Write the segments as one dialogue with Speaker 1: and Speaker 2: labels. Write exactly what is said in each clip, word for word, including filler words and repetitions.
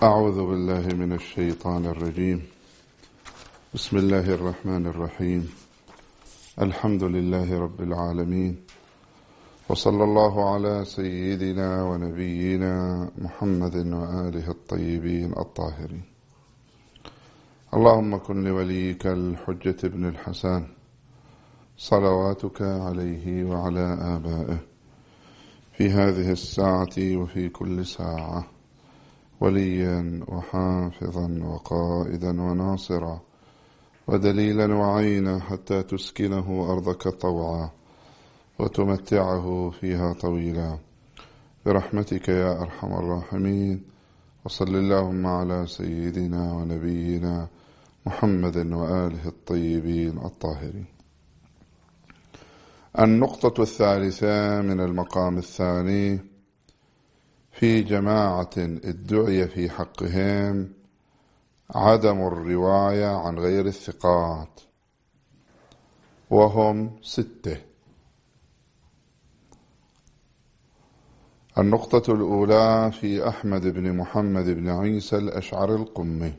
Speaker 1: أعوذ بالله من الشيطان الرجيم. بسم الله الرحمن الرحيم. الحمد لله رب العالمين، وصلى الله على سيدنا ونبينا محمد وآله الطيبين الطاهرين. اللهم كن لوليك الحجة ابن الحسن صلواتك عليه وعلى آبائه في هذه الساعة وفي كل ساعة وليا وحافظا وقائدا وناصرا ودليلا وعينا حتى تسكنه أرضك طوعا وتمتعه فيها طويلا برحمتك يا أرحم الراحمين. وصل اللهم على سيدنا ونبينا محمد وآله الطيبين الطاهرين. النقطة الثالثة من المقام الثاني في جماعة ادعي في حقهم عدم الرواية عن غير الثقات، وهم ستة. النقطة الأولى في أحمد بن محمد بن عيسى الأشعري القمي.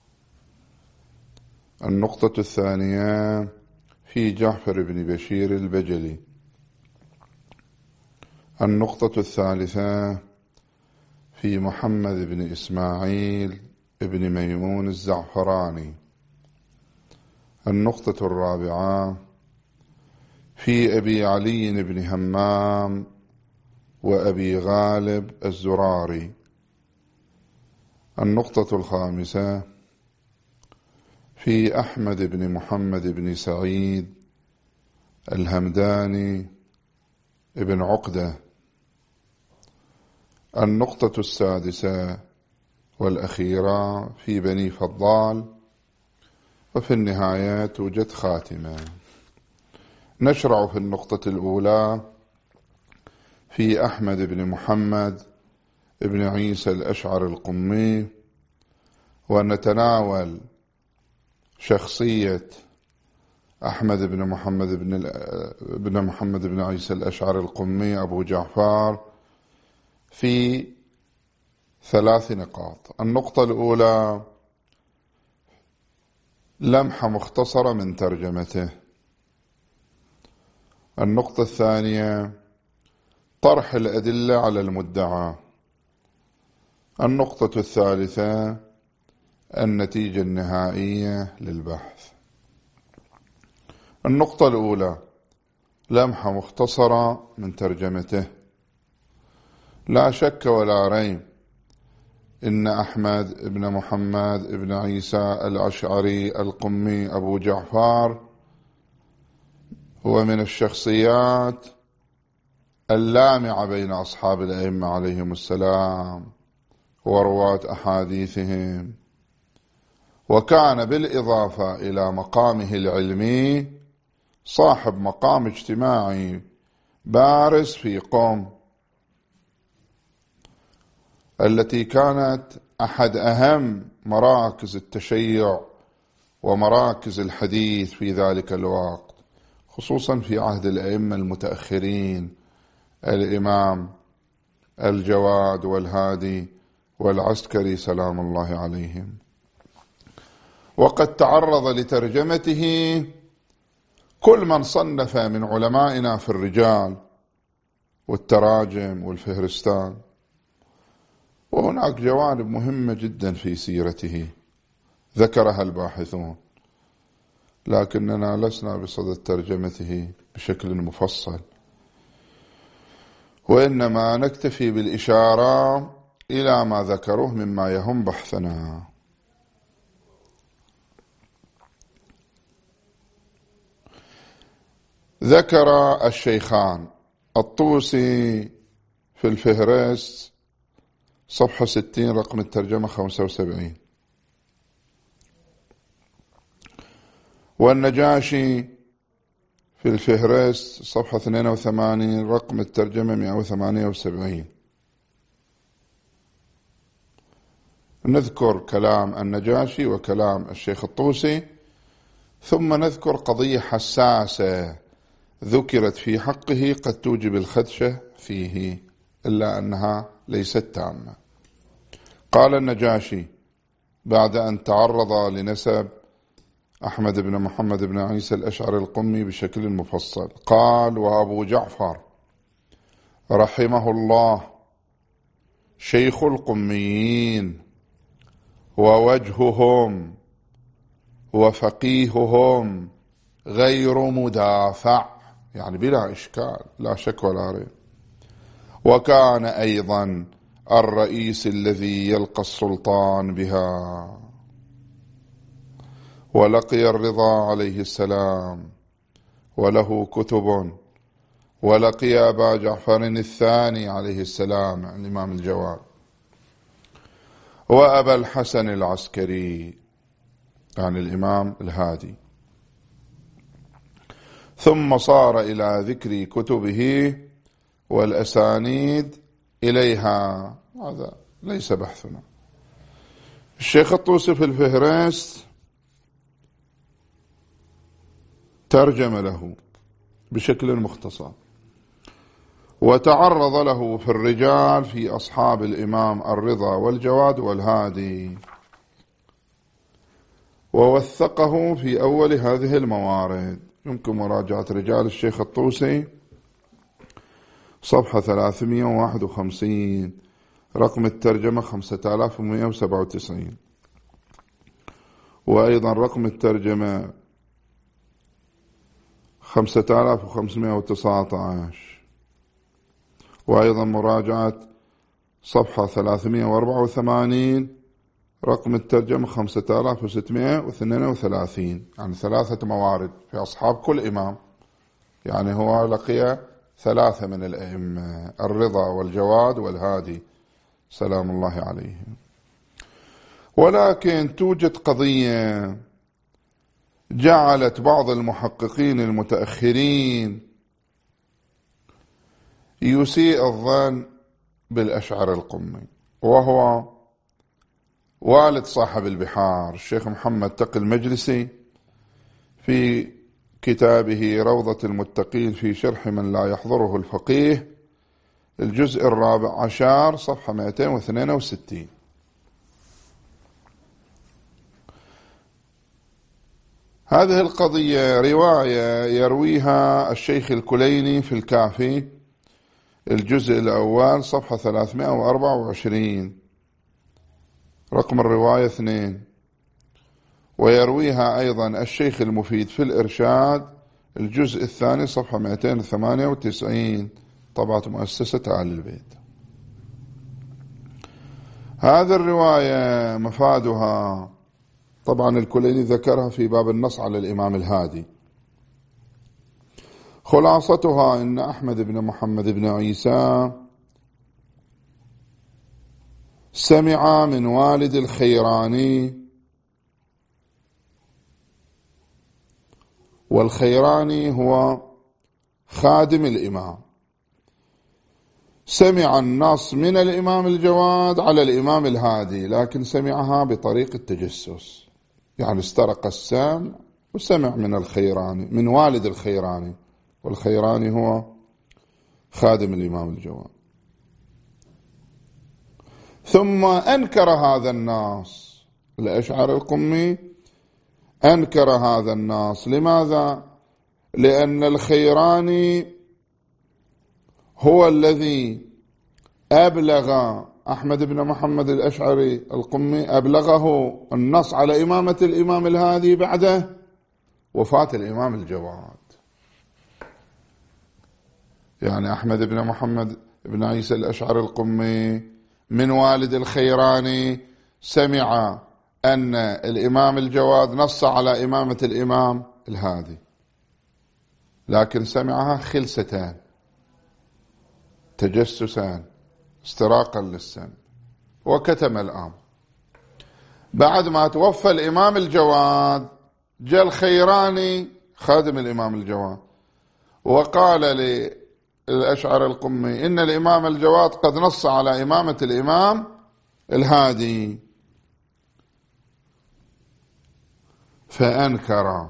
Speaker 1: النقطة الثانية في جعفر بن بشير البجلي. النقطة الثالثة في محمد بن إسماعيل بن ميمون الزعفراني. النقطة الرابعة في أبي علي بن همام وأبي غالب الزراري. النقطة الخامسة في أحمد بن محمد بن سعيد الهمداني ابن عقدة. النقطة السادسة والأخيرة في بني فضال. وفي النهاية توجد خاتمة. نشرع في النقطة الأولى في أحمد بن محمد بن عيسى الأشعري القمي، ونتناول شخصية أحمد بن محمد بن, بن محمد بن عيسى الأشعري القمي أبو جعفر في ثلاث نقاط. النقطة الأولى لمحة مختصرة من ترجمته. النقطة الثانية طرح الأدلة على المدعى. النقطة الثالثة النتيجة النهائية للبحث. النقطة الأولى لمحة مختصرة من ترجمته. لا شك ولا ريب إن أحمد بن محمد بن عيسى الأشعري القمي أبو جعفر هو من الشخصيات اللامعة بين أصحاب الأئمة عليهم السلام ورواة أحاديثهم، وكان بالإضافة إلى مقامه العلمي صاحب مقام اجتماعي بارز في قوم التي كانت أحد أهم مراكز التشيع ومراكز الحديث في ذلك الوقت، خصوصا في عهد الأئمة المتأخرين الإمام الجواد والهادي والعسكري سلام الله عليهم. وقد تعرض لترجمته كل من صنف من علمائنا في الرجال والتراجم والفهرستان، وهناك جوانب مهمة جدا في سيرته ذكرها الباحثون، لكننا لسنا بصدد ترجمته بشكل مفصل، وإنما نكتفي بالإشارة إلى ما ذكروه مما يهم بحثنا. ذكر الشيخان الطوسي في الفهرست صفحة ستين رقم الترجمة خمسة وسبعين، والنجاشي في الفهرست صفحة اثنين وثمانين رقم الترجمة مئة وثمانية وسبعين. نذكر كلام النجاشي وكلام الشيخ الطوسي، ثم نذكر قضية حساسة ذكرت في حقه قد توجب الخدشة فيه، إلا أنها ليست تامة. قال النجاشي بعد أن تعرض لنسب أحمد بن محمد بن عيسى الأشعري القمي بشكل مفصل، قال: وأبو جعفر رحمه الله شيخ القميين ووجههم وفقيههم غير مدافع، يعني بلا إشكال، لا شك ولا ريب. وكان أيضا الرئيس الذي يلقى السلطان بها، ولقي الرضا عليه السلام وله كتب، ولقي أبا جعفر الثاني عليه السلام الإمام الجواد، وأبا الحسن العسكري يعني الإمام الهادي، ثم صار إلى ذكر كتبه والأسانيد إليها، هذا ليس بحثنا. الشيخ الطوسي في الفهرست ترجم له بشكل مختصر، وتعرض له في الرجال في أصحاب الإمام الرضا والجواد والهادي، ووثقه في أول هذه الموارد. يمكن مراجعة رجال الشيخ الطوسي صفحة ثلاثمئة وواحد وخمسين، رقم الترجمة خمسة آلاف ومئة وسبعة وتسعين، وأيضا رقم الترجمة خمسة آلاف وخمسمئة وتسعة عشر، وأيضا مراجعة صفحة ثلاثمئة وأربعة وثمانين، رقم الترجمة خمسة آلاف وستمئة واثنين وثلاثين، يعني ثلاثة موارد في أصحاب كل إمام. يعني هو لقي ثلاثة من الأئمة، الرضا والجواد والهادي سلام الله عليهم. ولكن توجد قضية جعلت بعض المحققين المتأخرين يسيء الظن بالأشعري القمي، وهو والد صاحب البحار الشيخ محمد تقي المجلسي في كتابه روضة المتقين في شرح من لا يحضره الفقيه، الجزء الرابع عشر صفحة مئتين واثنين وستين. هذه القضية رواية يرويها الشيخ الكليني في الكافي الجزء الأول صفحة ثلاثمئة وأربعة وعشرين، رقم الرواية اثنين، ويرويها أيضا الشيخ المفيد في الإرشاد الجزء الثاني صفحة مئتين وثمانية وتسعين، طبعة مؤسسة آل البيت. هذه الرواية مفادها طبعا الكليني ذكرها في باب النص على الإمام الهادي. خلاصتها إن أحمد بن محمد بن عيسى سمع من والد الخيراني، والخيراني هو خادم الإمام، سمع النص من الإمام الجواد على الإمام الهادي، لكن سمعها بطريق التجسس، يعني استرق السمع وسمع من الخيراني، من والد الخيراني، والخيراني هو خادم الإمام الجواد. ثم أنكر هذا النص الأشعري القمي، أنكر هذا النص. لماذا؟ لأن الخيراني هو الذي أبلغ أحمد بن محمد الأشعري القمي، أبلغه النص على إمامة الإمام الهادي بعد وفاة الإمام الجواد. يعني أحمد بن محمد بن عيسى الأشعري القمي من والد الخيراني سمع أن الإمام الجواد نص على إمامة الإمام الهادي، لكن سمعها خلستان، تجسسان، استراقا للسن، وكتم الأمر. بعد ما توفى الإمام الجواد جاء الخيراني خادم الإمام الجواد وقال للأشعري القمي إن الإمام الجواد قد نص على إمامة الإمام الهادي، فأنكر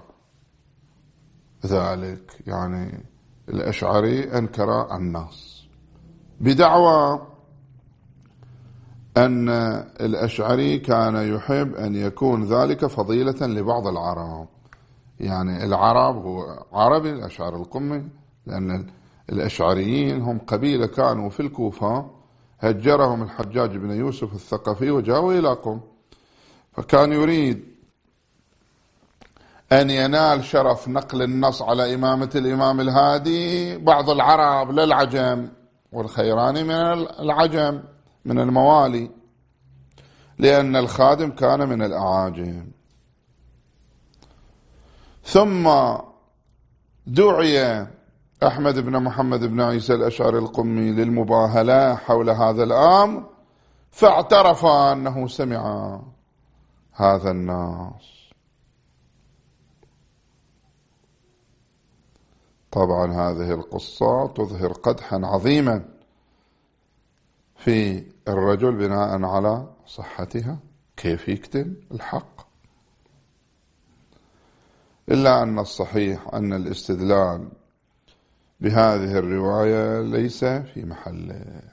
Speaker 1: ذلك. يعني الأشعري أنكر النص بدعوى أن الأشعري كان يحب أن يكون ذلك فضيلة لبعض العرب، يعني العرب هو عربي الأشعر القمي، لأن الأشعريين هم قبيلة كانوا في الكوفة، هجرهم الحجاج بن يوسف الثقفي وجاءوا إلى قم، فكان يريد أن ينال شرف نقل النص على إمامة الإمام الهادي بعض العرب للعجم، والخيراني من العجم من الموالي، لأن الخادم كان من الأعاجم. ثم دعي أحمد بن محمد بن عيسى الأشعري القمي للمباهلة حول هذا الأمر، فاعترف أنه سمع هذا النص. طبعا هذه القصة تظهر قدحا عظيما في الرجل بناء على صحتها، كيف يكتم الحق. إلا أن الصحيح أن الاستدلال بهذه الرواية ليس في محله،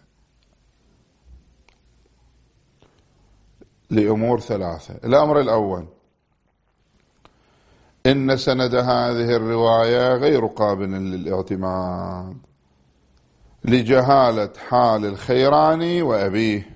Speaker 1: لأمور ثلاثة. الأمر الأول، إن سند هذه الرواية غير قابل للاعتماد لجهالة حال الخيراني وأبيه،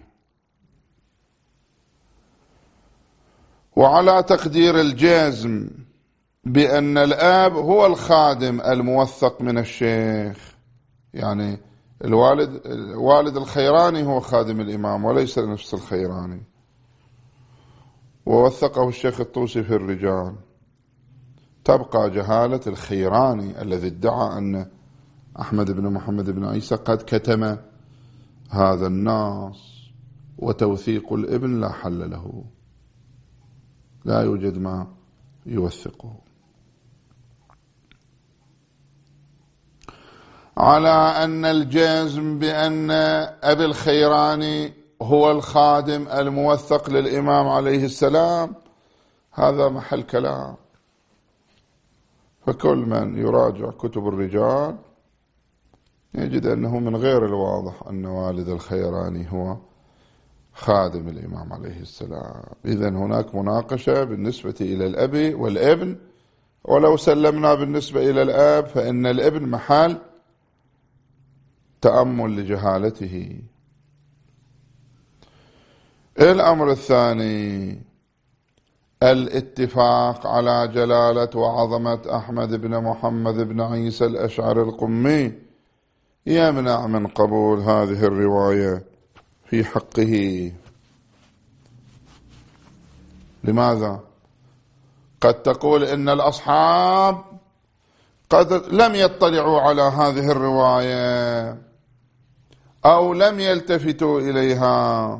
Speaker 1: وعلى تقدير الجزم بأن الآب هو الخادم الموثق من الشيخ، يعني الوالد والد الخيراني هو خادم الإمام وليس نفس الخيراني، ووثقه الشيخ الطوسي في الرجال. تبقى جهالة الخيراني الذي ادعى أن أحمد بن محمد بن عيسى قد كتم هذا النص، وتوثيق الابن لا حل له، لا يوجد ما يوثقه. على أن الجزم بأن أبي الخيراني هو الخادم الموثق للإمام عليه السلام هذا محل كلام، فكل من يراجع كتب الرجال يجد أنه من غير الواضح أن والد الخيراني هو خادم الإمام عليه السلام. إذن هناك مناقشة بالنسبة إلى الأب والابن، ولو سلمنا بالنسبة إلى الآب فإن الابن محل تأمل لجهالته. الأمر الثاني، الاتفاق على جلالة وعظمة أحمد بن محمد بن عيسى الأشعري القمي يمنع من قبول هذه الرواية في حقه. لماذا؟ قد تقول إن الأصحاب قد لم يطلعوا على هذه الرواية أو لم يلتفتوا إليها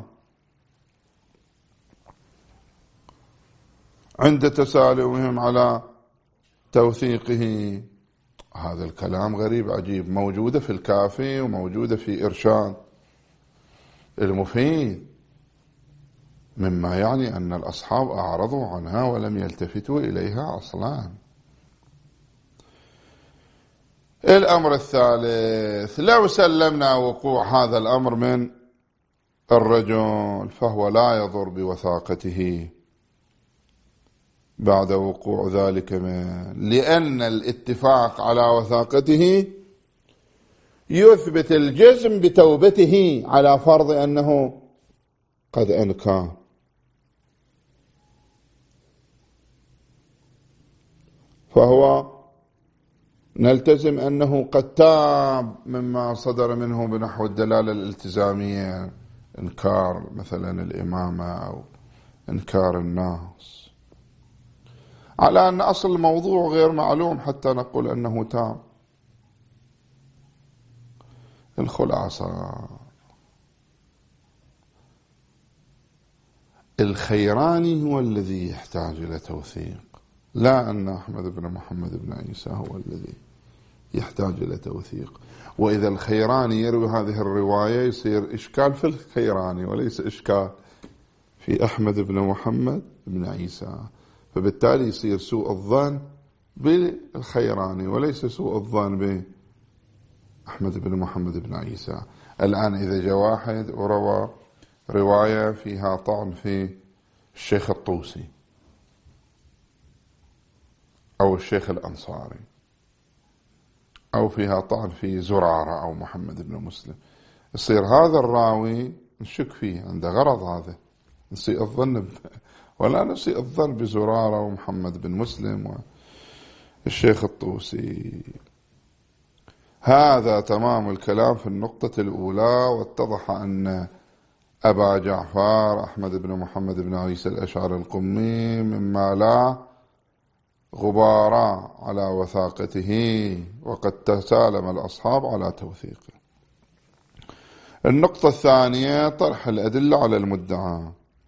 Speaker 1: عند تسالمهم على توثيقه. هذا الكلام غريب عجيب، موجودة في الكافي وموجودة في إرشاد المفيد، مما يعني أن الأصحاب أعرضوا عنها ولم يلتفتوا إليها أصلا. الأمر الثالث، لو سلمنا وقوع هذا الأمر من الرجل فهو لا يضر بوثاقته بعد وقوع ذلك منه، لأن الاتفاق على وثاقته يثبت الجزم بتوبته على فرض أنه قد أنكر. فهو نلتزم أنه قد تاب مما صدر منه بنحو الدلالة الالتزامية، إنكار مثلا الإمامة أو إنكار الناس، على أن أصل الموضوع غير معلوم حتى نقول أنه تاب. الخلاصة، الخيراني هو الذي يحتاج إلى توثيق، لا أن أحمد بن محمد بن عيسى هو الذي يحتاج إلى توثيق. وإذا الخيراني يروي هذه الرواية يصير إشكال في الخيراني وليس إشكال في أحمد بن محمد بن عيسى، فبالتالي يصير سوء الظن بالخيراني وليس سوء الظن بأحمد بن محمد بن عيسى. الآن إذا جاء واحد وروى رواية فيها طعن في الشيخ الطوسي أو الشيخ الأنصاري، أو فيها طعن في زرارة أو محمد بن مسلم، يصير هذا الراوي نشك فيه، عنده غرض، هذا نسيء الظن ب... ولا نسيء الظن بزرارة ومحمد بن مسلم والشيخ الطوسي. هذا تمام الكلام في النقطة الأولى. واتضح أن أبا جعفر أحمد بن محمد بن عيسى الأشعري القمي مما لا غبار على وثاقته، وقد تسالم الأصحاب على توثيقه. النقطة الثانية طرح الأدلة على المدعى.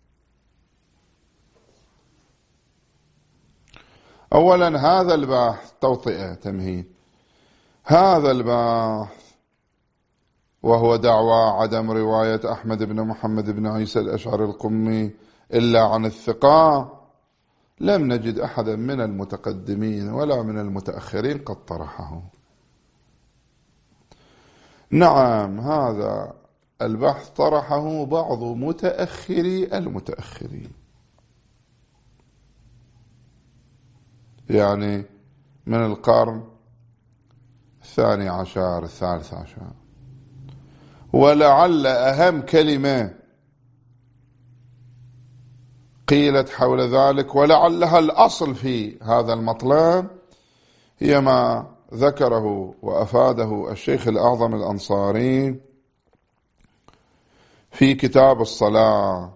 Speaker 1: أولا هذا البحث توطئة تمهيد، هذا البحث وهو دعوى عدم رواية أحمد بن محمد بن عيسى الأشعري القمي إلا عن الثقة، لم نجد أحدا من المتقدمين ولا من المتأخرين قد طرحه. نعم هذا البحث طرحه بعض متأخري المتأخرين، يعني من القرن الثاني عشر الثالث عشر. ولعل أهم كلمة قيلت حول ذلك ولعلها الأصل في هذا المطلب هي ما ذكره وأفاده الشيخ الأعظم الأنصاري في كتاب الصلاة،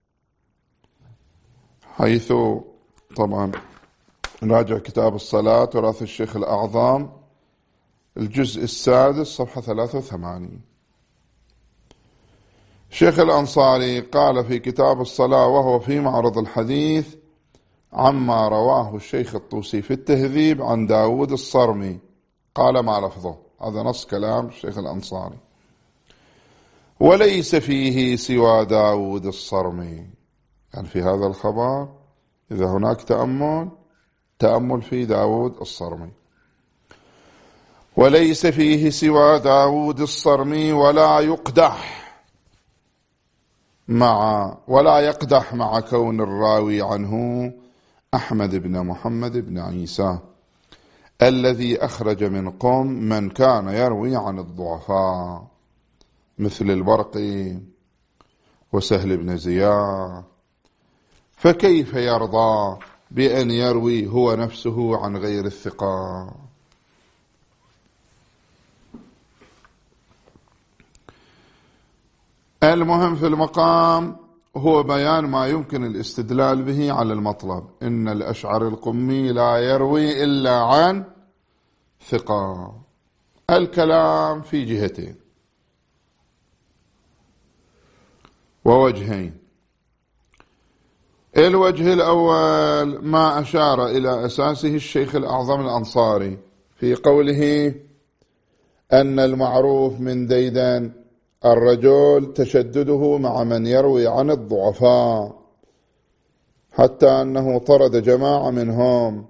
Speaker 1: حيث طبعا راجع كتاب الصلاة تراث الشيخ الأعظم الجزء السادس صفحة ثلاثة وثمانين. الشيخ الأنصاري قال في كتاب الصلاة وهو في معرض الحديث عما رواه الشيخ الطوسي في التهذيب عن داود الصرمي، قال ما لفظه، هذا نص كلام الشيخ الأنصاري: وليس فيه سوى داود الصرمي. يعني في هذا الخبر إذا هناك تأمل تأمل في داود الصرمي. وليس فيه سوى داود الصرمي ولا يقدح مع ولا يقدح مع كون الراوي عنه أحمد بن محمد بن عيسى الذي أخرج من قوم من كان يروي عن الضعفاء مثل البرقي وسهل بن زياد، فكيف يرضى بأن يروي هو نفسه عن غير الثقة؟ المهم في المقام هو بيان ما يمكن الاستدلال به على المطلب: إن الأشعري القمي لا يروي إلا عن ثقة. الكلام في جهتين ووجهين. الوجه الأول ما أشار إلى أساسه الشيخ الأعظم الأنصاري في قوله أن المعروف من ديدن الرجل تشدده مع من يروي عن الضعفاء، حتى أنه طرد جماعة منهم،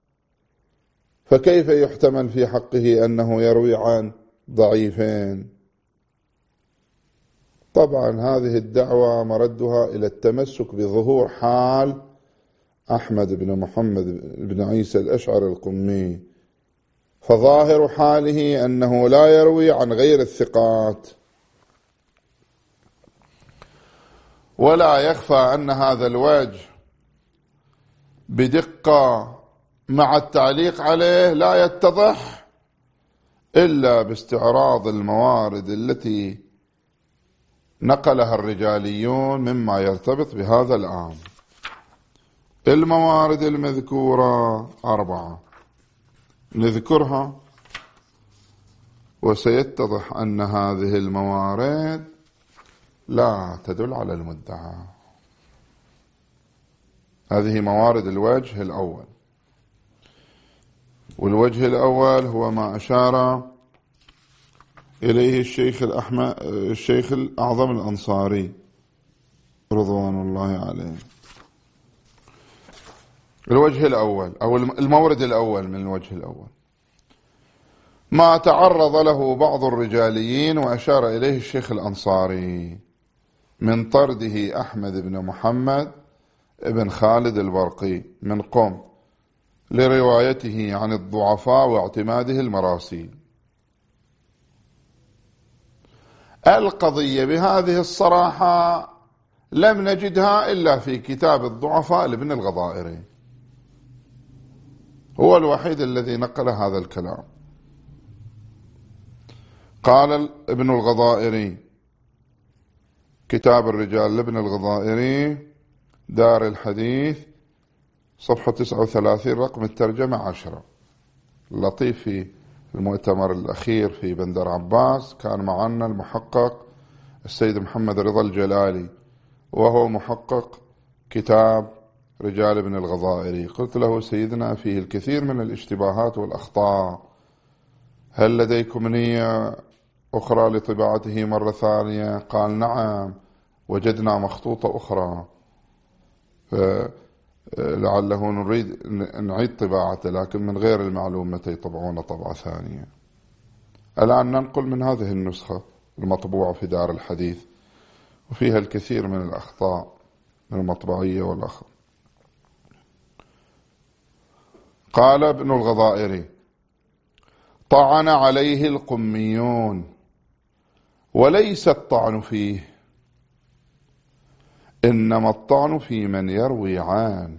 Speaker 1: فكيف يحتمل في حقه أنه يروي عن ضعيفين؟ طبعا هذه الدعوة مردها إلى التمسك بظهور حال أحمد بن محمد بن عيسى الأشعري القمي، فظاهر حاله أنه لا يروي عن غير الثقات. ولا يخفى أن هذا الوجه بدقة مع التعليق عليه لا يتضح إلا باستعراض الموارد التي نقلها الرجاليون مما يرتبط بهذا الأمر. الموارد المذكورة أربعة نذكرها، وسيتضح أن هذه الموارد لا تدل على المدعى. هذه موارد الوجه الأول، والوجه الأول هو ما أشار إليه الشيخ الأحمد الشيخ الأعظم الأنصاري رضوان الله عليه. الوجه الأول أو المورد الأول من الوجه الأول ما تعرض له بعض الرجاليين وأشار إليه الشيخ الأنصاري من طرده أحمد بن محمد بن خالد البرقي من قم لروايته عن الضعفاء واعتماده المراسيل. القضية بهذه الصراحة لم نجدها إلا في كتاب الضعفاء لابن الغضائري، هو الوحيد الذي نقل هذا الكلام. قال ابن الغضائري، كتاب الرجال لابن الغضائري دار الحديث صفحة تسعة وثلاثين رقم الترجمة عشرة. لطيف في المؤتمر الأخير في بندر عباس كان معنا المحقق السيد محمد رضا الجلالي، وهو محقق كتاب رجال ابن الغضائري. قلت له سيدنا فيه الكثير من الاشتباهات والأخطاء، هل لديكم نية أخرى لطباعته مرة ثانية؟ قال نعم، وجدنا مخطوطة أخرى لعله نريد نعيد طباعته لكن من غير المعلوم متى يطبعون طبعة ثانية. الآن ننقل من هذه النسخة المطبوعة في دار الحديث، وفيها الكثير من الأخطاء من المطبعية والأخر. قال ابن الغضائري: طعن عليه القميون وليس الطعن فيه، إنما الطعن في من يروي عنه،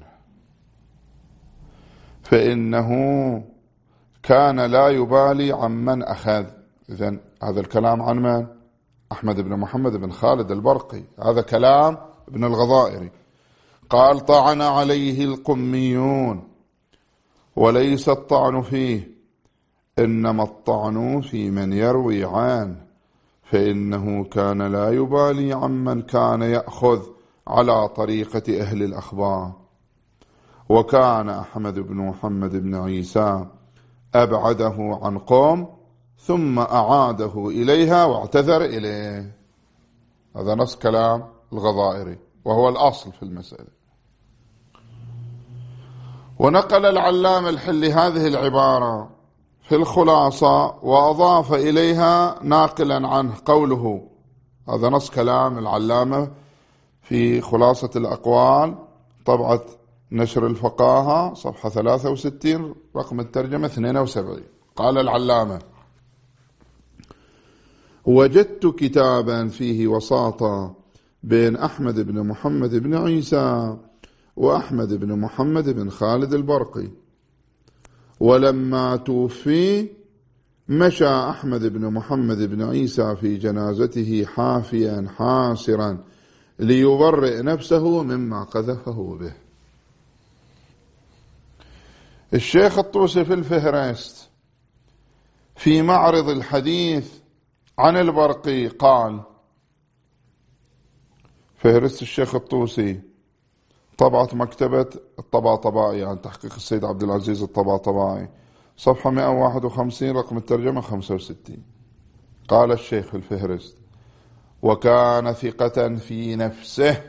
Speaker 1: فإنه كان لا يبالي عمن أخذ. إذن هذا الكلام عن من؟ أحمد بن محمد بن خالد البرقي، هذا كلام ابن الغضائري. قال: طعن عليه القميون وليس الطعن فيه، إنما الطعن في من يروي عنه، فإنه كان لا يبالي عمن كان يأخذ على طريقة أهل الأخبار. وكان أحمد بن محمد بن عيسى أبعده عن قوم ثم أعاده إليها واعتذر إليه. هذا نص كلام الغضائري وهو الأصل في المسألة. ونقل العلامة الحلي هذه العبارة في الخلاصة وأضاف إليها ناقلا عنه قوله، هذا نص كلام العلامة في خلاصة الأقوال طبعة نشر الفقاهة صفحة ثلاثة وستين رقم الترجمة اثنين وسبعين. قال العلامة: وجدت كتابا فيه وساطة بين أحمد بن محمد بن عيسى وأحمد بن محمد بن خالد البرقي، ولما توفي مشى أحمد بن محمد بن عيسى في جنازته حافيا حاسرا ليبرئ نفسه مما قذفه به. الشيخ الطوسي في الفهرست في معرض الحديث عن البرقي قال، فهرست الشيخ الطوسي طبعة مكتبة الطباطبائي عن تحقيق السيد عبد العزيز الطباطبائي صفحة مئة وواحد وخمسين رقم الترجمة خمسة وستين. قال الشيخ في الفهرست: وكان ثقة في نفسه،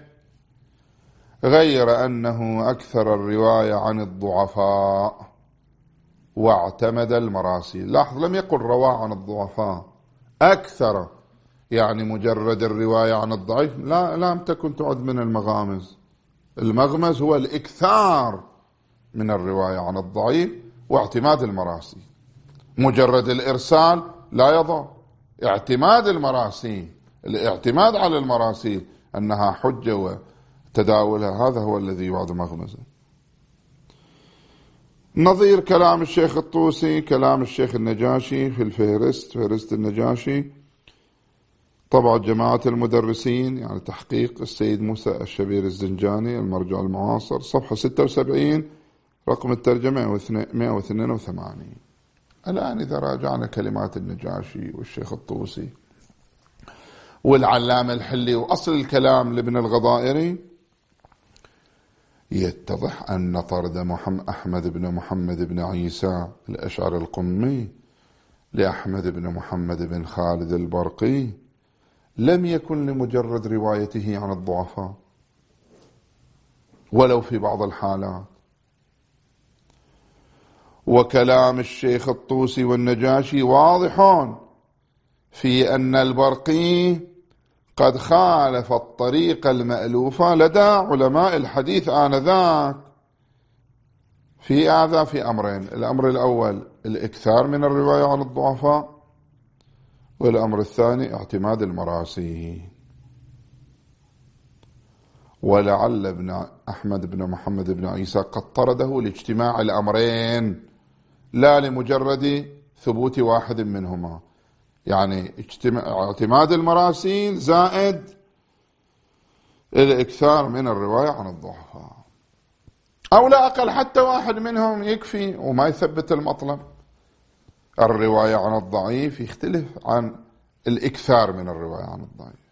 Speaker 1: غير أنه أكثر الرواية عن الضعفاء واعتمد المراسيل. لاحظ، لم يقل روى عن الضعفاء، أكثر يعني مجرد الرواية عن الضعيف لا لم تكن تعد من المغامز. المغمز هو الإكثار من الرواية عن الضعيف واعتماد المراسيل. مجرد الإرسال لا يضع. اعتماد المراسيل، الاعتماد على المراسيل أنها حجة وتداولها، هذا هو الذي يعد مغمزا. نظير كلام الشيخ الطوسي كلام الشيخ النجاشي في الفهرست، فهرست النجاشي طبعا جماعة المدرسين يعني تحقيق السيد موسى الشبير الزنجاني المرجع المعاصر صفحة ستة وسبعين رقم الترجمة مئة واثنين وثمانين. الآن إذا راجعنا كلمات النجاشي والشيخ الطوسي والعلامة الحلي وأصل الكلام لابن الغضائري، يتضح أن طرد محمد أحمد بن محمد بن عيسى الأشعري القمي لأحمد بن محمد بن خالد البرقي لم يكن لمجرد روايته عن الضعفاء ولو في بعض الحالات. وكلام الشيخ الطوسي والنجاشي واضحون في أن البرقي قد خالف الطريقة المألوفة لدى علماء الحديث آنذاك في هذا في أمرين. الأمر الأول الإكثار من الرواية عن الضعفاء، والأمر الثاني اعتماد المراسيل. ولعل ابن أحمد بن محمد بن عيسى قد طرده لاجتماع الأمرين لا لمجرد ثبوت واحد منهما، يعني اعتماد المراسيل زائد الإكثار من الرواية عن الضعفاء، أو لا أقل حتى واحد منهم يكفي وما يثبت المطلب. الرواية عن الضعيف يختلف عن الإكثار من الرواية عن الضعيف.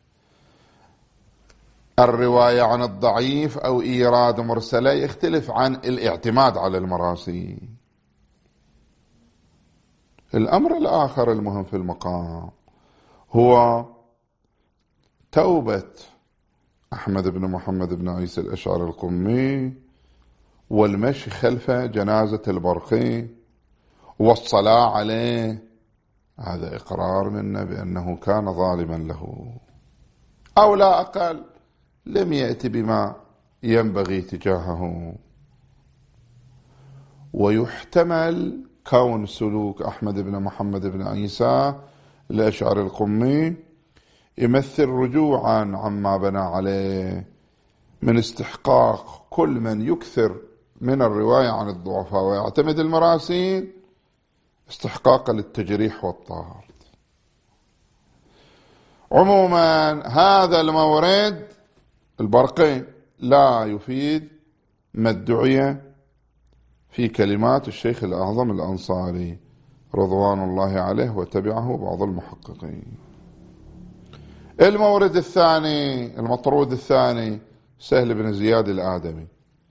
Speaker 1: الرواية عن الضعيف أو إيراد مرسلة يختلف عن الاعتماد على المراسيل. الأمر الآخر المهم في المقام هو توبة أحمد بن محمد بن عيسى الأشعري القمي والمشي خلف جنازة البرقي والصلاة عليه. هذا إقرار منا بأنه كان ظالما له، أو لا أقل لم يأتي بما ينبغي تجاهه. ويحتمل كون سلوك أحمد بن محمد بن عيسى الأشعري القمي يمثل رجوعا عما بنى عليه من استحقاق كل من يكثر من الرواية عن الضعفاء ويعتمد المراسيل استحقاقا للتجريح والطرد. عموما هذا المورد البرقي لا يفيد ما ادعي في كلمات الشيخ الأعظم الأنصاري رضوان الله عليه وتبعه بعض المحققين. المورد الثاني المطرود الثاني سهل بن زياد الآدمي.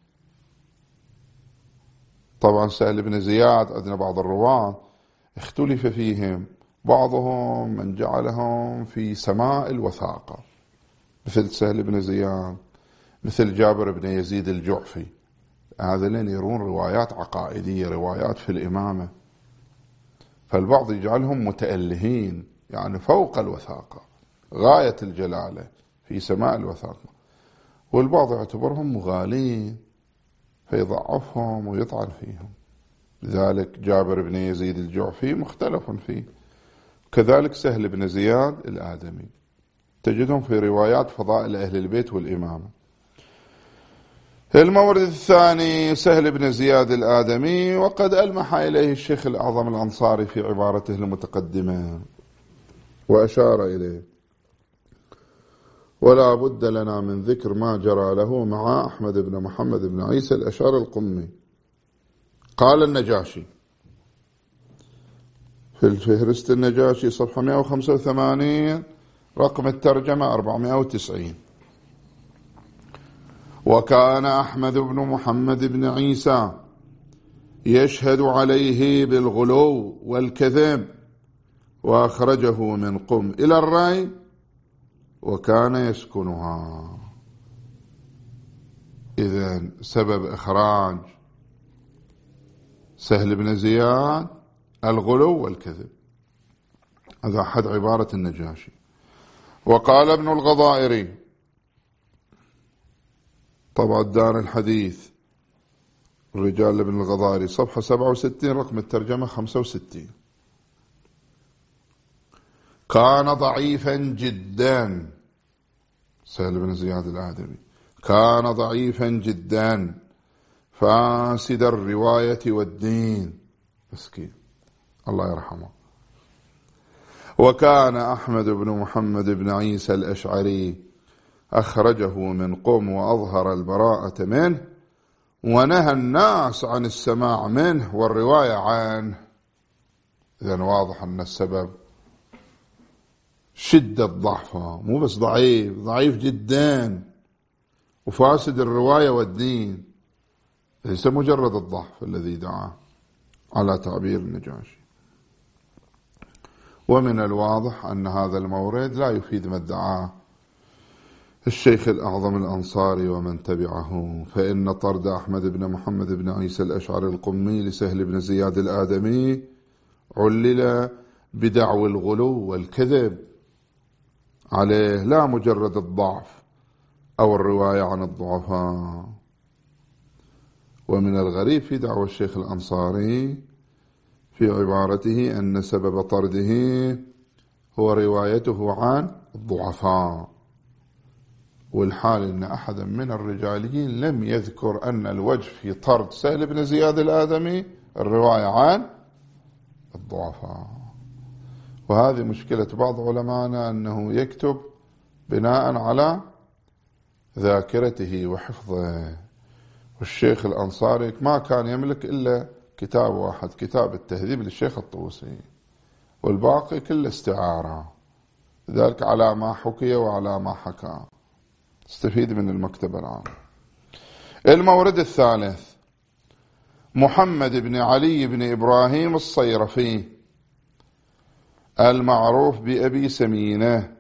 Speaker 1: طبعا سهل بن زياد عندنا بعض الرواة اختلف فيهم، بعضهم من جعلهم في سماء الوثاقة مثل سهل بن زياد، مثل جابر بن يزيد الجعفي. هذين يرون روايات عقائدية، روايات في الإمامة، فالبعض يجعلهم متألهين يعني فوق الوثاقة غاية الجلالة في سماء الوثاقة، والبعض يعتبرهم مغالين فيضعفهم ويطعن فيهم. لذلك جابر بن يزيد الجعفي مختلف فيه، كذلك سهل بن زياد الآدمي تجدهم في روايات فضائل أهل البيت والإمامة. المورد الثاني سهل بن زياد الآدمي، وقد ألمح إليه الشيخ الأعظم الأنصاري في عبارته المتقدمة وأشار إليه: ولا بد لنا من ذكر ما جرى له مع أحمد بن محمد بن عيسى الأشعري القمي. قال النجاشي في الفهرست النجاشي صفحة مئة وخمسة وثمانين رقم الترجمة أربعمئة وتسعين: وكان أحمد بن محمد بن عيسى يشهد عليه بالغلو والكذب وأخرجه من قم إلى الري وكان يسكنها. إذن سبب إخراج سهل بن زياد الغلو والكذب، هذا أحد عبارة النجاشي. وقال ابن الغضائري طبعا دار الحديث الرجال لابن الغضائري صفحة سبعة وستين رقم الترجمة خمسة وستين: كان ضعيفا جدا سهل بن زياد الآدمي، كان ضعيفا جدا فاسد الرواية والدين، مسكين الله يرحمه. وكان أحمد بن محمد بن عيسى الأشعري أخرجه من قم وأظهر البراءة منه ونهى الناس عن السماع منه والرواية عنه. إذن واضح أن السبب شدة ضعفه، مو بس ضعيف، ضعيف جدا وفاسد الرواية والدين، ليس مجرد الضعف الذي دعاه على تعبير النجاشي. ومن الواضح أن هذا المورد لا يفيد ما ادعاه الشيخ الأعظم الأنصاري ومن تبعه، فإن طرد أحمد بن محمد بن عيسى الأشعري القمي لسهل بن زياد الآدمي علل بدعوى الغلو والكذب عليه، لا مجرد الضعف أو الرواية عن الضعفاء. ومن الغريب في دعوى الشيخ الأنصاري في عبارته أن سبب طرده هو روايته عن الضعفاء، والحال أن أحدا من الرجاليين لم يذكر أن الوجه في طرد سهل بن زياد الآدمي الرواية عن الضعفاء. وهذه مشكلة بعض علمائنا، أنه يكتب بناء على ذاكرته وحفظه. والشيخ الأنصاري ما كان يملك إلا كتاب واحد، كتاب التهذيب للشيخ الطوسي، والباقي كله استعارة، ذلك على ما حكي وعلى ما حكى. استفيد من المكتبة العام. المورد الثالث محمد بن علي بن إبراهيم الصيرفي المعروف بأبي سمينة،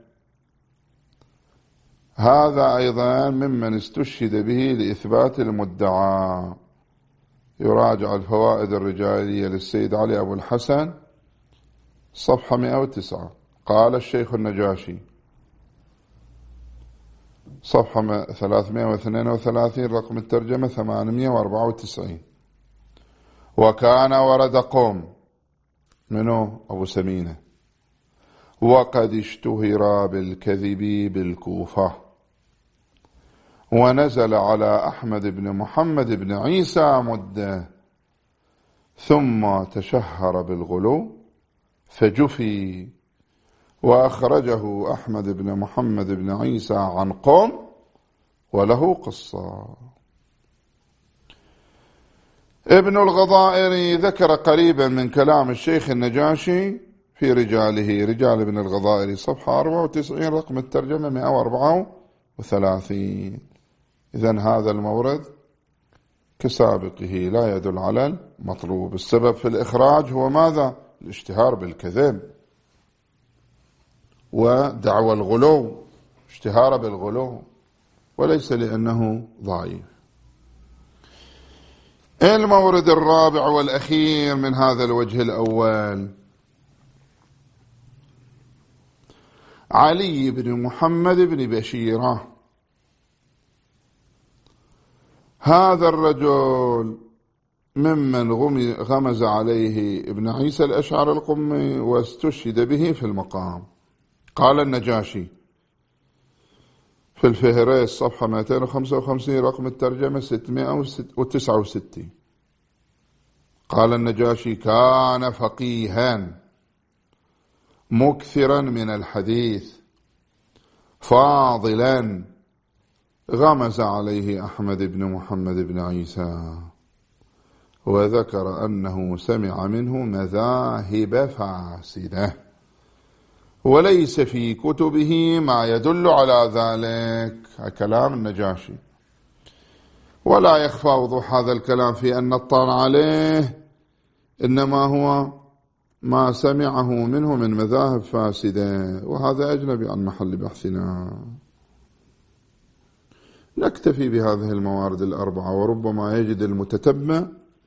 Speaker 1: هذا أيضا ممن استشهد به لإثبات المدعى. يراجع الفوائد الرجالية للسيد علي أبو الحسن صفحة مئة وتسعة. قال الشيخ النجاشي صفحة ثلاثمئة واثنين وثلاثين رقم الترجمة ثمانمئة وأربعة وتسعين. وكان ورد قوم منه أبو سمينة وقد اشتهر بالكذب بالكوفة، ونزل على أحمد بن محمد بن عيسى مدة، ثم تشهر بالغلو فجفي، وأخرجه أحمد بن محمد بن عيسى عن قوم وله قصة. ابن الغضائري ذكر قريبا من كلام الشيخ النجاشي في رجاله، رجال ابن الغضائري صفحة أربعة وتسعين رقم الترجمة مئة وأربعة وثلاثين. إذن هذا المورد كسابقه لا يدل على المطلوب. السبب في الإخراج هو ماذا؟ الاشتهار بالكذب ودعوى الغلو، اشتهار بالغلو، وليس لأنه ضعيف. المورد الرابع والأخير من هذا الوجه الأول علي بن محمد بن بشيرة. هذا الرجل ممن غمز عليه ابن عيسى الأشعر القمي واستشهد به في المقام. قال النجاشي في الفهرس صفحة مئتين وخمسة وخمسين رقم الترجمة ستمئة وتسعة وستين. قال النجاشي كان فقيها مكثرا من الحديث فاضلا، غمز عليه أحمد بن محمد بن عيسى، وذكر أنه سمع منه مذاهب فاسدة، وليس في كتبه ما يدل على ذلك. كلام النجاشي. ولا يخفى وضوح هذا الكلام في أن الطعن عليه إنما هو ما سمعه منه من مذاهب فاسدة، وهذا أجنبي عن محل بحثنا. نكتفي بهذه الموارد الأربعة، وربما يجد المتتبع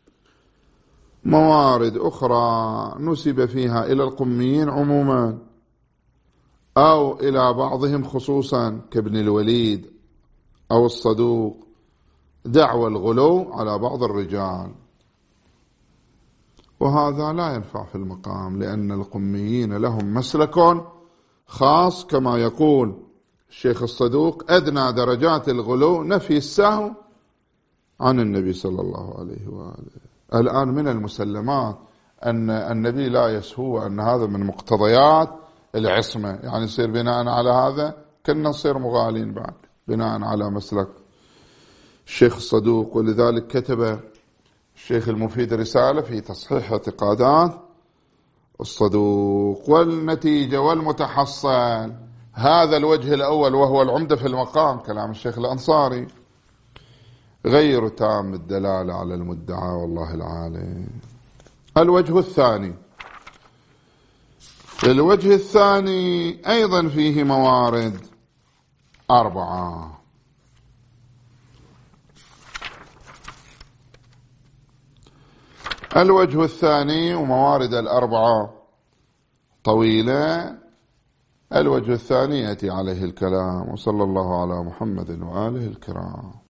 Speaker 1: موارد أخرى نسب فيها إلى القميين عموما أو إلى بعضهم خصوصا كابن الوليد أو الصدوق دعوى الغلو على بعض الرجال، وهذا لا ينفع في المقام، لأن القميين لهم مسلك خاص كما يقول الشيخ الصدوق أدنى درجات الغلو نفي السهو عن النبي صلى الله عليه وآله. الآن من المسلمات أن النبي لا يسهو، وأن هذا من مقتضيات العصمة، يعني يصير بناء على هذا كنا نصير مغالين بعد بناء على مسلك الشيخ الصدوق. ولذلك كتب الشيخ المفيد رسالة في تصحيح اعتقادات الصدوق. والنتيجة والمتحصل هذا الوجه الأول وهو العمدة في المقام، كلام الشيخ الأنصاري، غير تام الدلالة على المدعى والله العالم. الوجه الثاني الوجه الثاني أيضا فيه موارد أربعة. الوجه الثاني وموارد الأربعة طويلة. الوجه الثاني يأتي عليه الكلام. وصلى الله على محمد وآله الكرام.